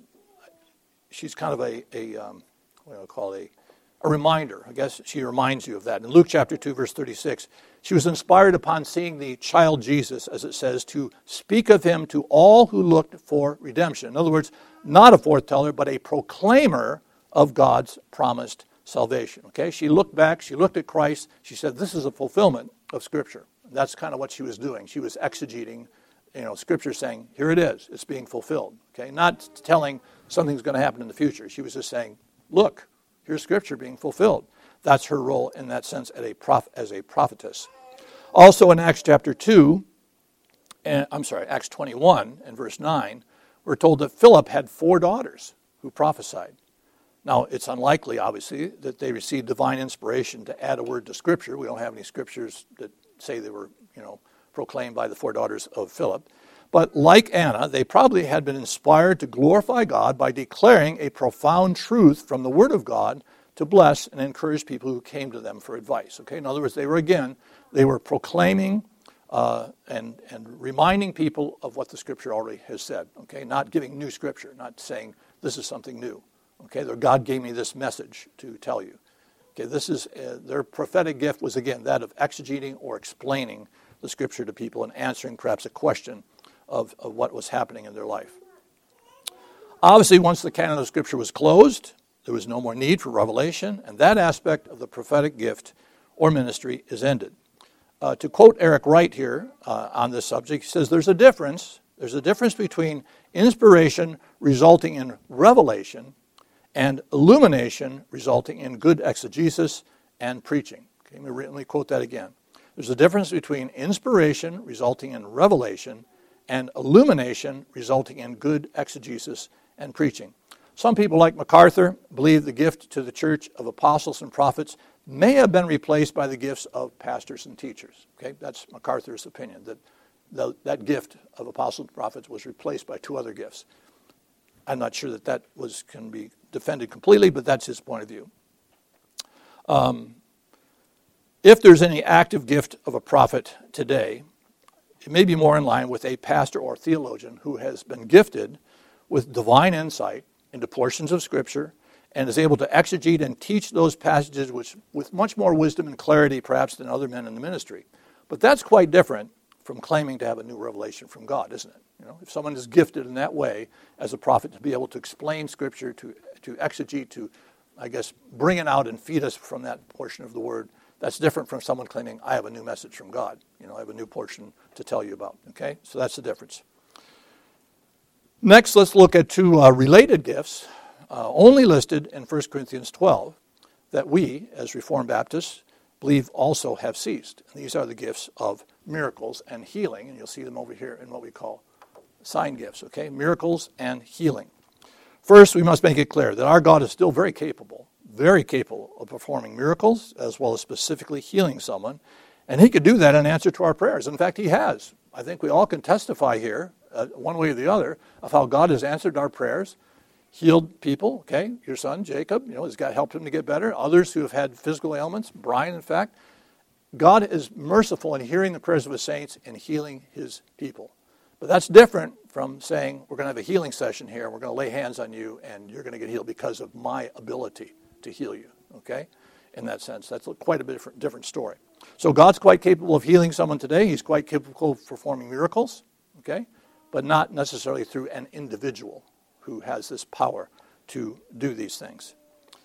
she's kind of a reminder. I guess she reminds you of that. In Luke chapter 2, verse 36, she was inspired upon seeing the child Jesus, as it says, to speak of him to all who looked for redemption. In other words, not a forthteller, but a proclaimer of God's promised salvation. Okay, she looked back, she looked at Christ, she said, this is a fulfillment of Scripture. That's kind of what she was doing. She was exegeting, Scripture, saying, here it is, it's being fulfilled. Okay, not telling something's going to happen in the future. She was just saying, look, here's Scripture being fulfilled. That's her role in that sense as a prophetess. Also in Acts chapter 2, Acts 21 and verse 9, we're told that Philip had 4 daughters who prophesied. Now, it's unlikely, obviously, that they received divine inspiration to add a word to Scripture. We don't have any scriptures that say they were, proclaimed by the 4 daughters of Philip. But like Anna, they probably had been inspired to glorify God by declaring a profound truth from the Word of God to bless and encourage people who came to them for advice. Okay, in other words, they were proclaiming and reminding people of what the Scripture already has said. Okay, not giving new Scripture, not saying this is something new. Okay, God gave me this message to tell you. Okay, this is their prophetic gift was again that of exegeting or explaining the Scripture to people and answering perhaps a question of what was happening in their life. Obviously, once the canon of Scripture was closed, there was no more need for revelation, and that aspect of the prophetic gift or ministry is ended. To quote Eric Wright here on this subject, he says, there's a difference between inspiration resulting in revelation and illumination resulting in good exegesis and preaching. Okay, let me quote that again. There's a difference between inspiration resulting in revelation and illumination resulting in good exegesis and preaching. Some people, like MacArthur, believe the gift to the church of apostles and prophets may have been replaced by the gifts of pastors and teachers. Okay, that's MacArthur's opinion, that gift of apostles and prophets was replaced by 2 other gifts. I'm not sure that can be defended completely, but that's his point of view. If there's any active gift of a prophet today, it may be more in line with a pastor or theologian who has been gifted with divine insight into portions of Scripture and is able to exegete and teach those passages with much more wisdom and clarity perhaps than other men in the ministry. But that's quite different from claiming to have a new revelation from God, isn't it? If someone is gifted in that way as a prophet to be able to explain Scripture, to exegete, to, I guess, bring it out and feed us from that portion of the Word, that's different from someone claiming, I have a new message from God. I have a new portion to tell you about. Okay? So that's the difference. Next, let's look at 2 related gifts, only listed in 1 Corinthians 12, that we, as Reformed Baptists, believe also have ceased. And these are the gifts of miracles and healing, and you'll see them over here in what we call sign gifts, okay? Miracles and healing. First, we must make it clear that our God is still very capable of performing miracles, as well as specifically healing someone, and he could do that in answer to our prayers. In fact, he has. I think we all can testify here, one way or the other, of how God has answered our prayers, healed people, okay? Your son, Jacob, has helped him to get better. Others who have had physical ailments, Brian, in fact. God is merciful in hearing the prayers of his saints and healing his people. But that's different from saying, we're going to have a healing session here, we're going to lay hands on you, and you're going to get healed because of my ability to heal you, okay? In that sense, that's quite a different story. So God's quite capable of healing someone today. He's quite capable of performing miracles, okay? But not necessarily through an individual who has this power to do these things.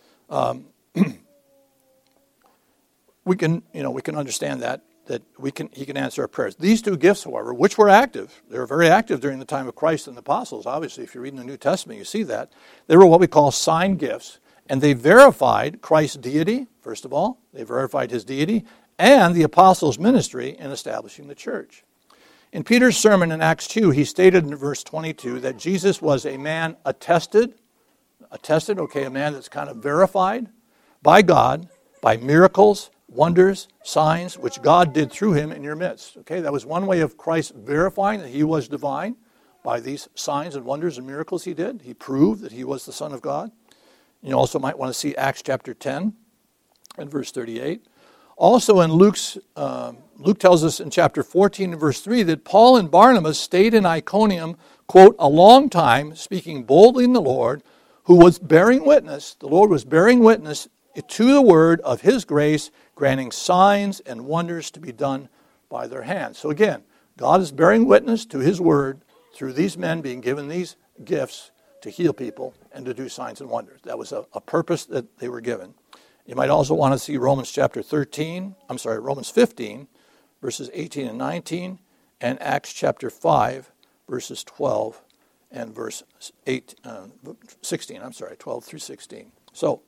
We can understand that he can answer our prayers. These 2 gifts, however, which were active, they were very active during the time of Christ and the apostles. Obviously, if you read in the New Testament, you see that. They were what we call sign gifts, and they verified Christ's deity, first of all. They verified his deity and the apostles' ministry in establishing the church. In Peter's sermon in Acts 2, he stated in verse 22 that Jesus was a man attested, a man that's kind of verified by God, by miracles, wonders, signs, which God did through him in your midst. Okay, that was one way of Christ verifying that he was divine by these signs and wonders and miracles he did. He proved that he was the Son of God. You also might want to see Acts chapter 10 and verse 38. Also in Luke tells us in chapter 14 and verse 3 that Paul and Barnabas stayed in Iconium, quote, a long time, speaking boldly in the Lord, who was bearing witness, the Lord was bearing witness to the word of his grace, granting signs and wonders to be done by their hands. So again, God is bearing witness to his word through these men being given these gifts to heal people and to do signs and wonders. That was a purpose that they were given. You might also want to see Romans 15, verses 18 and 19, and Acts chapter 5, verses 12 and verse 12 through 16. So,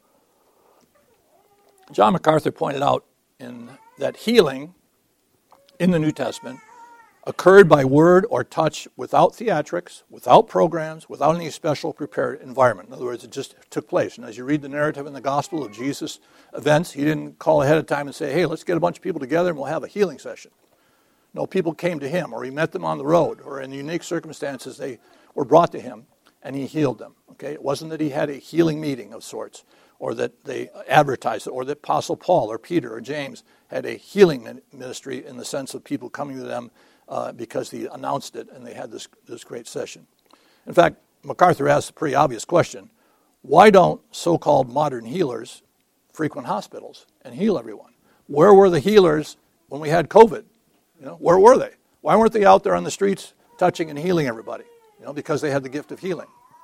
John MacArthur pointed out in that healing in the New Testament occurred by word or touch without theatrics, without programs, without any special prepared environment. In other words, it just took place. And as you read the narrative in the gospel of Jesus' events, he didn't call ahead of time and say, hey, let's get a bunch of people together and we'll have a healing session. No, people came to him, or he met them on the road, or in unique circumstances they were brought to him and he healed them. Okay, it wasn't that he had a healing meeting of sorts, or that they advertised it, or that Apostle Paul or Peter or James had a healing ministry in the sense of people coming to them because he announced it and they had this great session. In fact, MacArthur asked a pretty obvious question. Why don't so-called modern healers frequent hospitals and heal everyone? Where were the healers when we had COVID? Where were they? Why weren't they out there on the streets touching and healing everybody? Because they had the gift of healing.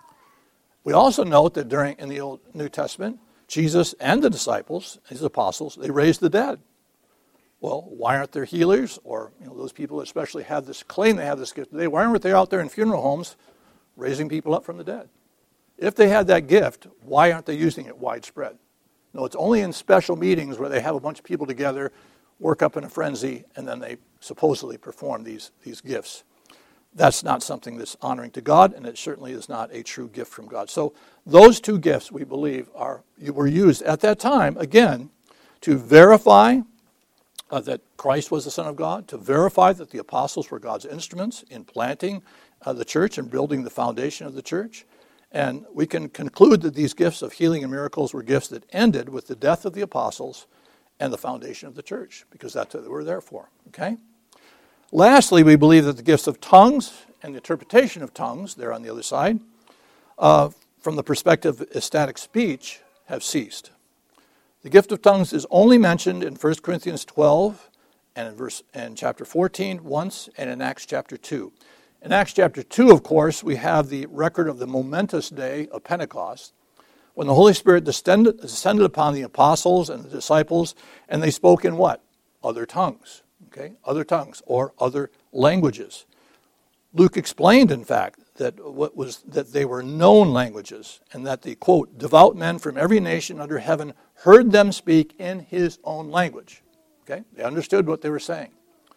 We also note that in the Old New Testament, Jesus and the disciples, his apostles, they raised the dead. Well, why aren't there healers, or those people that especially have this claim they have this gift today? Why aren't they out there in funeral homes raising people up from the dead? If they had that gift, why aren't they using it widespread? No, it's only in special meetings where they have a bunch of people together, work up in a frenzy, and then they supposedly perform these gifts. That's not something that's honoring to God, and it certainly is not a true gift from God. So those two gifts, we believe, were used at that time, again, to verify that Christ was the Son of God, to verify that the apostles were God's instruments in planting the church and building the foundation of the church. And we can conclude that these gifts of healing and miracles were gifts that ended with the death of the apostles and the foundation of the church, because that's what they were there for. Okay? Lastly, we believe that the gifts of tongues and the interpretation of tongues, there on the other side, from the perspective of ecstatic speech, have ceased. The gift of tongues is only mentioned in 1 Corinthians 12 and in chapter 14 once, and in Acts chapter 2. In Acts chapter 2, of course, we have the record of the momentous day of Pentecost, when the Holy Spirit descended upon the apostles and the disciples, and they spoke in what? Other tongues. Okay? Other tongues, or other languages. Luke explained, in fact, that they were known languages, and that the, quote, devout men from every nation under heaven heard them speak in his own language. Okay? They understood what they were saying.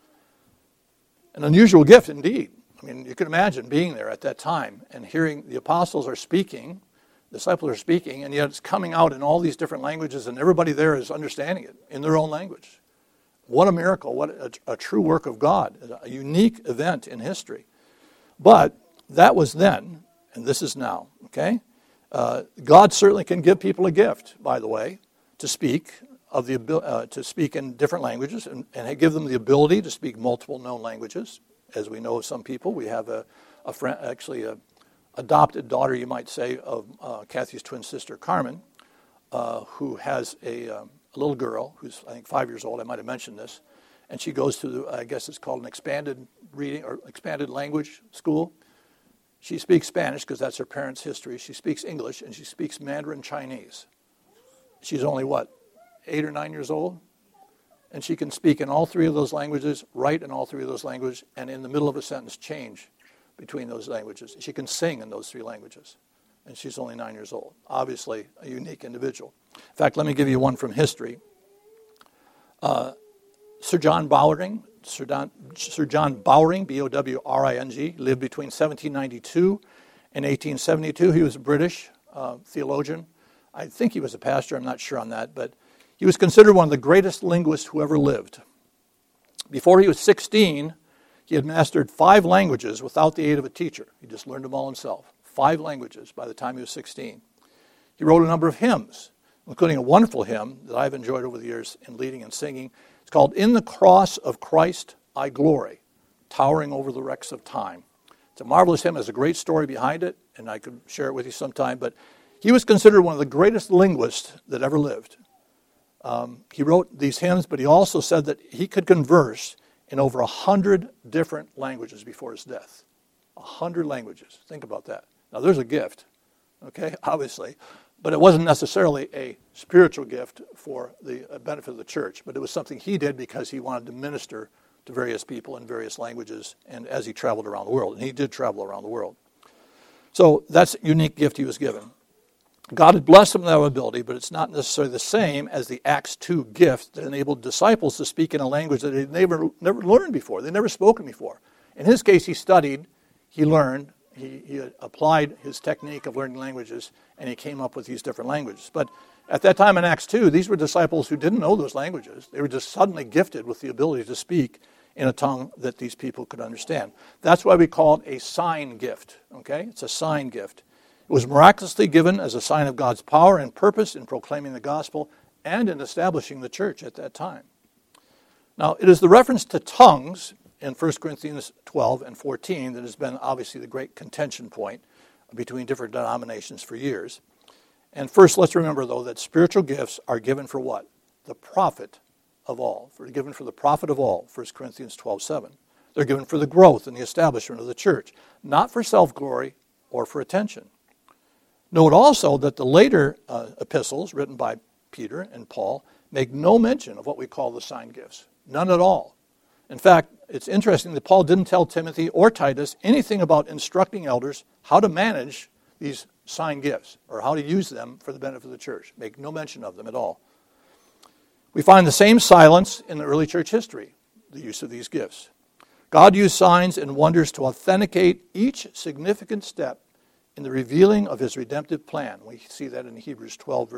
An unusual gift indeed. I mean, you can imagine being there at that time and hearing the apostles are speaking, the disciples are speaking, and yet it's coming out in all these different languages, and everybody there is understanding it in their own language. What a miracle, what a true work of God, a unique event in history. But that was then, and this is now, okay? God certainly can give people a gift, by the way, to speak in different languages and give them the ability to speak multiple known languages. As we know of some people, we have a friend, actually an adopted daughter, you might say, of Kathy's twin sister, Carmen, who has a little girl who's, I think, 5 years old. I might have mentioned this. And she goes to, I guess it's called an expanded reading or expanded language school. She speaks Spanish because that's her parents' history. She speaks English, and she speaks Mandarin Chinese. She's only, 8 or 9 years old? And she can speak in all three of those languages, write in all three of those languages, and in the middle of a sentence change between those languages. She can sing in those three languages. And she's only 9 years old. Obviously, a unique individual. In fact, let me give you one from history. Sir John Bowring, B-O-W-R-I-N-G, lived between 1792 and 1872. He was a British theologian. I think he was a pastor. I'm not sure on that. But he was considered one of the greatest linguists who ever lived. Before he was 16, he had mastered 5 languages without the aid of a teacher. He just learned them all himself. 5 languages by the time he was 16. He wrote a number of hymns, including a wonderful hymn that I've enjoyed over the years in leading and singing. It's called In the Cross of Christ I Glory, Towering Over the Wrecks of Time. It's a marvelous hymn. There's a great story behind it, and I could share it with you sometime. But he was considered one of the greatest linguists that ever lived. He wrote these hymns, but he also said that he could converse in over 100 different languages before his death. 100 languages. Think about that. Now, there's a gift, okay, obviously. But it wasn't necessarily a spiritual gift for the benefit of the church, but it was something he did because he wanted to minister to various people in various languages and as he traveled around the world. And he did travel around the world. So that's a unique gift he was given. God had blessed him with that ability, but it's not necessarily the same as the Acts 2 gift that enabled disciples to speak in a language that they'd never learned before. They'd never spoken before. In his case, he studied, he learned, he applied his technique of learning languages, and he came up with these different languages. But at that time in Acts 2, these were disciples who didn't know those languages. They were just suddenly gifted with the ability to speak in a tongue that these people could understand. That's why we call it a sign gift, okay? It's a sign gift. It was miraculously given as a sign of God's power and purpose in proclaiming the gospel and in establishing the church at that time. Now, it is the reference to tongues in 1 Corinthians 12 and 14 that has been obviously the great contention point between different denominations for years. And first, let's remember, though, that spiritual gifts are given for what? The profit of all. They're given for the profit of all, 1 Corinthians 12:7. They're given for the growth and the establishment of the church, not for self-glory or for attention. Note also that the later epistles written by Peter and Paul make no mention of what we call the sign gifts. None at all. In fact, it's interesting that Paul didn't tell Timothy or Titus anything about instructing elders how to manage these sign gifts or how to use them for the benefit of the church. Make no mention of them at all. We find the same silence in the early church history, the use of these gifts. God used signs and wonders to authenticate each significant step in the revealing of his redemptive plan. We see that in Hebrews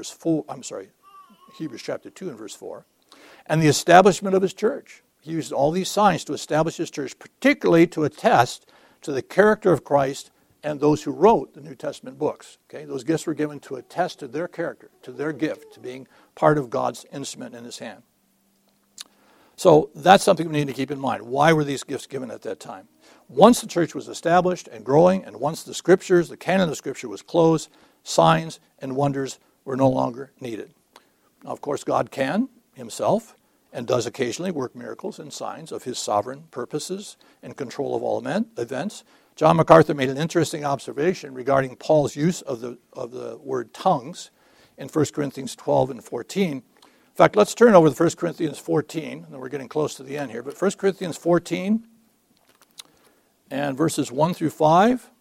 chapter 2 and verse 4. And the establishment of his church. He used all these signs to establish his church, particularly to attest to the character of Christ and those who wrote the New Testament books. Okay, those gifts were given to attest to their character, to their gift, to being part of God's instrument in his hand. So that's something we need to keep in mind. Why were these gifts given at that time? Once the church was established and growing, and once the scriptures, the canon of Scripture was closed, signs and wonders were no longer needed. Now, of course, God can himself and does occasionally work miracles and signs of his sovereign purposes and control of all events. John MacArthur made an interesting observation regarding Paul's use of the word tongues in 1 Corinthians 12 and 14. In fact, let's turn over to 1 Corinthians 14, and we're getting close to the end here. But 1 Corinthians 14 and verses 1 through 5.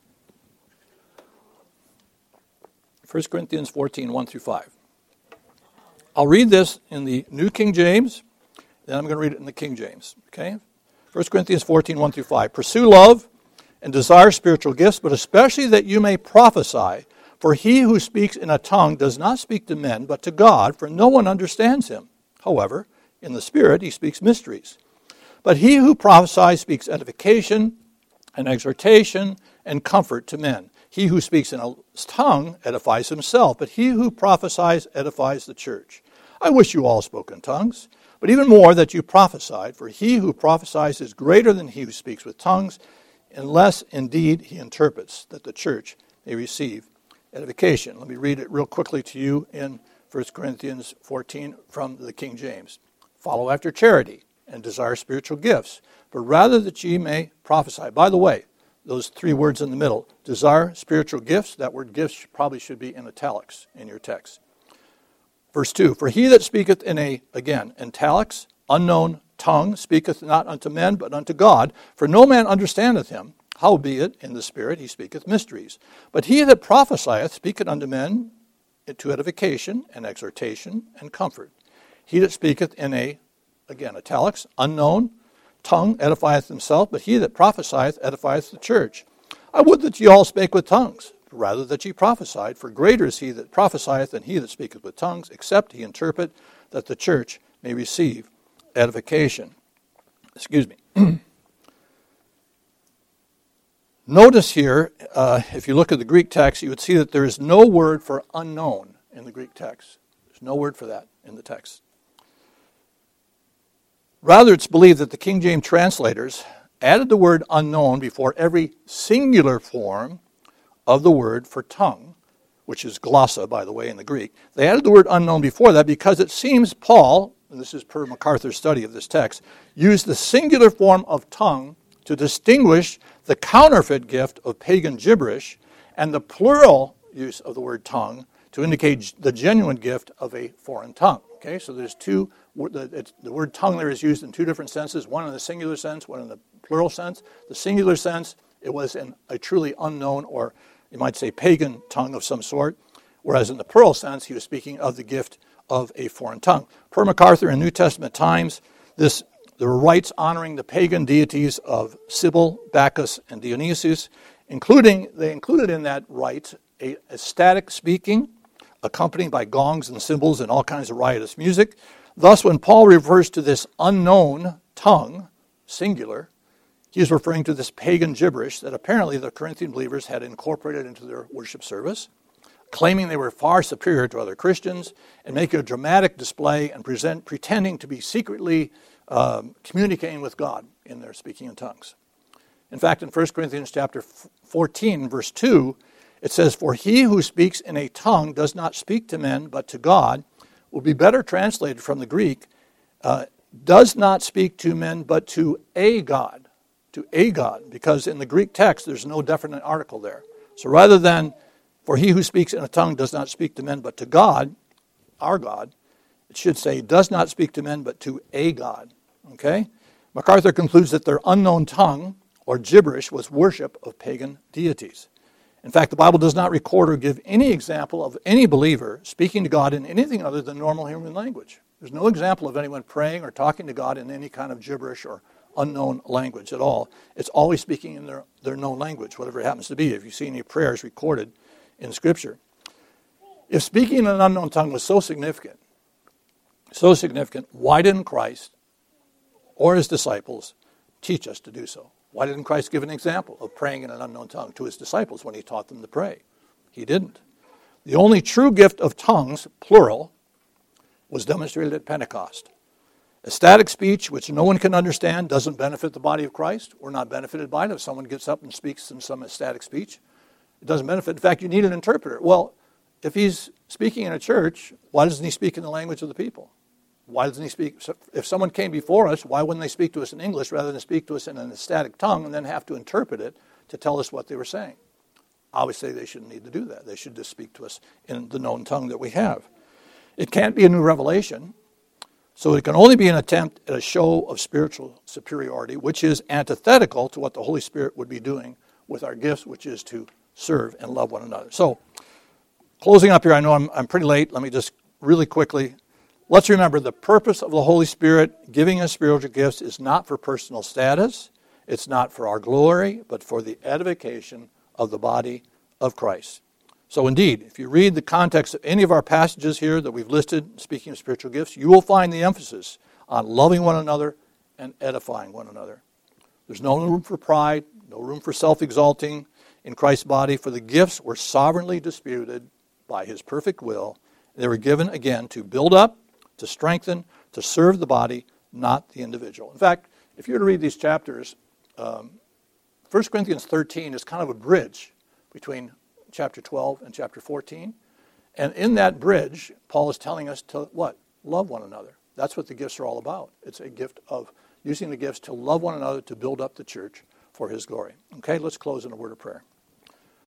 1 Corinthians 14, 1 through 5. I'll read this in the New King James, then I'm going to read it in the King James. Okay? 1 Corinthians 14, 1 through 5. Pursue love and desire spiritual gifts, but especially that you may prophesy. For he who speaks in a tongue does not speak to men, but to God, for no one understands him. However, in the Spirit he speaks mysteries. But he who prophesies speaks edification and exhortation and comfort to men. He who speaks in a tongue edifies himself, but he who prophesies edifies the church. I wish you all spoke in tongues, but even more that you prophesied, for he who prophesies is greater than he who speaks with tongues, unless indeed he interprets, that the church may receive edification. Let me read it real quickly to you in 1 Corinthians 14 from the King James. Follow after charity and desire spiritual gifts, but rather that ye may prophesy. By the way, those three words in the middle, desire spiritual gifts, that word gifts probably should be in italics in your text. Verse 2, for he that speaketh in a, again, italics, unknown tongue, speaketh not unto men, but unto God, for no man understandeth him. Howbeit, in the Spirit he speaketh mysteries. But he that prophesieth speaketh unto men to edification and exhortation and comfort. He that speaketh in a, again, italics, unknown tongue edifieth himself, but he that prophesieth edifieth the church. I would that ye all spake with tongues, rather that ye prophesied, for greater is he that prophesieth than he that speaketh with tongues, except he interpret, that the church may receive edification. Excuse me. Notice here, if you look at the Greek text, you would see that there is no word for unknown in the Greek text. There's no word for that in the text. Rather, it's believed that the King James translators added the word unknown before every singular form of the word for tongue, which is glossa, by the way, in the Greek. They added the word unknown before that because it seems Paul, and this is per MacArthur's study of this text, used the singular form of tongue to distinguish the counterfeit gift of pagan gibberish and the plural use of the word tongue to indicate the genuine gift of a foreign tongue. Okay, so there's two, the word tongue there is used in two different senses, one in the singular sense, one in the plural sense. The singular sense, it was in a truly unknown, or you might say pagan tongue of some sort, whereas in the plural sense, he was speaking of the gift of a foreign tongue. Per MacArthur in New Testament times, this There were rites honoring the pagan deities of Cybele, Bacchus, and Dionysus, they included in that rite a ecstatic speaking, accompanied by gongs and cymbals and all kinds of riotous music. Thus, when Paul refers to this unknown tongue, singular, he is referring to this pagan gibberish that apparently the Corinthian believers had incorporated into their worship service, claiming they were far superior to other Christians, and making a dramatic display and pretending to be secretly communicating with God in their speaking in tongues. In fact, in 1 Corinthians chapter 14, verse 2, it says, "For he who speaks in a tongue does not speak to men, but to God," will be better translated from the Greek, does not speak to men, but to a God. To a God, because in the Greek text, there's no definite article there. So rather than, "For he who speaks in a tongue does not speak to men, but to God," our God, it should say, "does not speak to men, but to a God." Okay? MacArthur concludes that their unknown tongue, or gibberish, was worship of pagan deities. In fact, the Bible does not record or give any example of any believer speaking to God in anything other than normal human language. There's no example of anyone praying or talking to God in any kind of gibberish or unknown language at all. It's always speaking in their known language, whatever it happens to be, if you see any prayers recorded in Scripture. If speaking in an unknown tongue was so significant, why didn't Christ or his disciples teach us to do so? Why didn't Christ give an example of praying in an unknown tongue to his disciples when he taught them to pray? He didn't. The only true gift of tongues, plural, was demonstrated at Pentecost. Ecstatic speech, which no one can understand, doesn't benefit the body of Christ. We're not benefited by it. If someone gets up and speaks in some ecstatic speech, it doesn't benefit. In fact, you need an interpreter. Well, if he's speaking in a church, why doesn't he speak in the language of the people? Why doesn't he speak? So if someone came before us, why wouldn't they speak to us in English rather than speak to us in an ecstatic tongue and then have to interpret it to tell us what they were saying? Obviously, they shouldn't need to do that. They should just speak to us in the known tongue that we have. It can't be a new revelation, so it can only be an attempt at a show of spiritual superiority, which is antithetical to what the Holy Spirit would be doing with our gifts, which is to serve and love one another. So, closing up here, I know I'm pretty late. Let me just really quickly. Let's remember the purpose of the Holy Spirit giving us spiritual gifts is not for personal status. It's not for our glory, but for the edification of the body of Christ. So indeed, if you read the context of any of our passages here that we've listed, speaking of spiritual gifts, you will find the emphasis on loving one another and edifying one another. There's no room for pride, no room for self-exalting in Christ's body, for the gifts were sovereignly distributed by his perfect will. They were given, again, to build up, to strengthen, to serve the body, not the individual. In fact, if you were to read these chapters, 1 Corinthians 13 is kind of a bridge between chapter 12 and chapter 14. And in that bridge, Paul is telling us to what? Love one another. That's what the gifts are all about. It's a gift of using the gifts to love one another, to build up the church for his glory. Okay, let's close in a word of prayer.